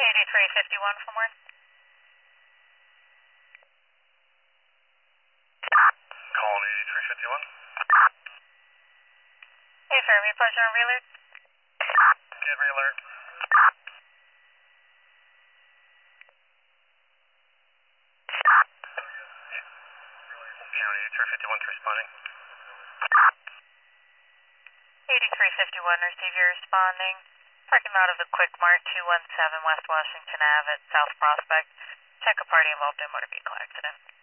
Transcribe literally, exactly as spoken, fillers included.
eighty-three fifty-one from where? Calling eighty-three fifty-one. Hey, sir, me pleasure on relay? Get re-alert. County eighty-three fifty-one responding. eighty-three fifty-one, receive your responding. Parking lot of the Quick Mart, two one seven West Washington Avenue at South Prospect. Check a party involved in motor vehicle accident.